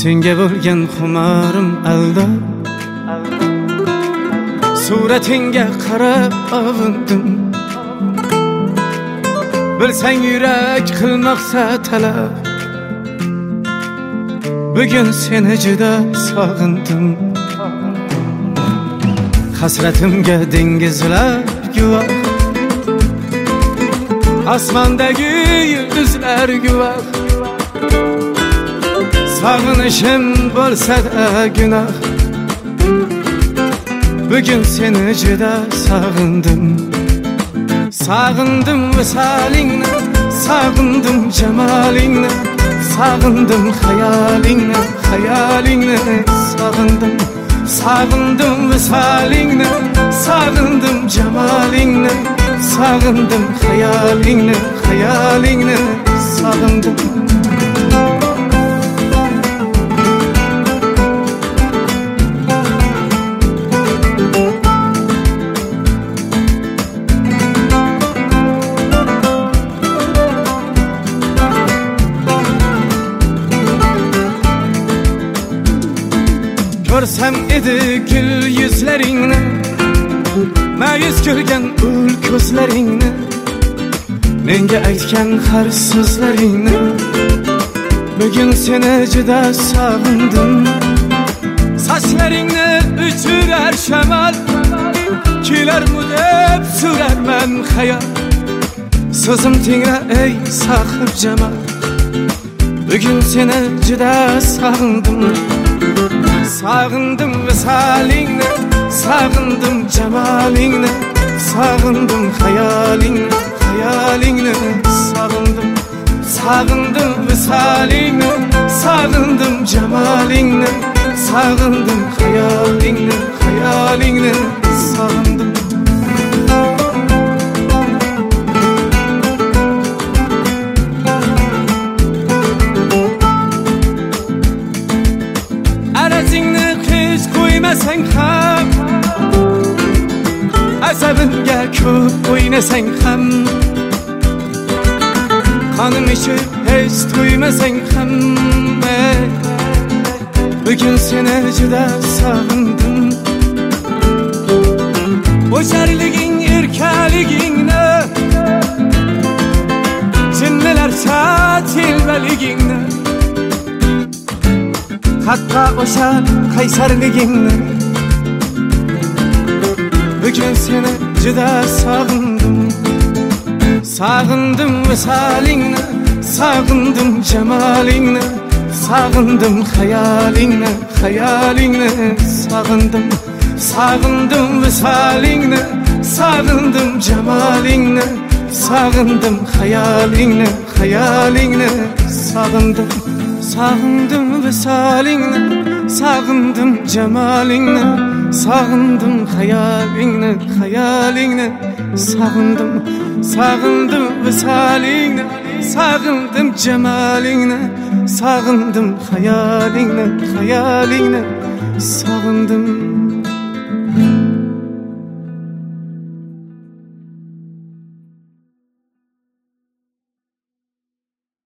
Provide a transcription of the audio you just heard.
senga bo'lgan xumarim alda, suratingga qarab avundim. Bilsang yurak qilmoqsa talab, bugun seni juda sog'indim. Hasratimga dengizlar guvoh, osmondagi yulduzlar guvoh. Sog'inishim bo'lsa-da gunoh, bugun seni juda sog'indim. Sog'indim visolingni, sog'indim jamolingni, sog'indim xayolingni, xayolingni sog'indim. Sog'indim visolingni, sog'indim jamolingni, sog'indim xayolingni, xayolingni sog'indim. Ko'rsam edi gul yuzlaringni, ma'yus ko'rgan ul ko'zlaringni, menga aytgan har so'zlaringni, bugun seni juda sog'indim. Sochlaringni uchurar shamol, kelarmu deb surarman xayol. So'zim tingra ey sohib jamol, bugun seni juda sog'indim. Sog'indim visolingni, sog'indim jamolingni, sog'indim xayolingni, xayolingni sog'indim. Sog'indim visolingni, sog'indim jamolingni, sog'indim xayolingni, xayolingni sog'indim. Arazingni hech qo'ymasang ham, asabimga ko'p o'ynasang ham, qonim ichib hech to'ymasang ham, bugun seni juda sog'indim. O'sharliging erkaligingni, jinnilarcha telbaligingni, hatto o'sha qaysarligingni, bugun seni juda sog'indim. Sog'indim visolingni, sog'indim jamolingni, sog'indim xayolingni, xayolingni sog'indim. Sog'indim visolingni, sog'indim jamolingni, sog'indim xayolingni, xayolingni sog'indim. Sog'indim visolingni, sog'indim jamolingni, sog'indim xayolingni, xayolingni sog'indim. Sog'indim visolingni, sog'indim jamolingni, sog'indim xayolingni, xayolingni sog'indim.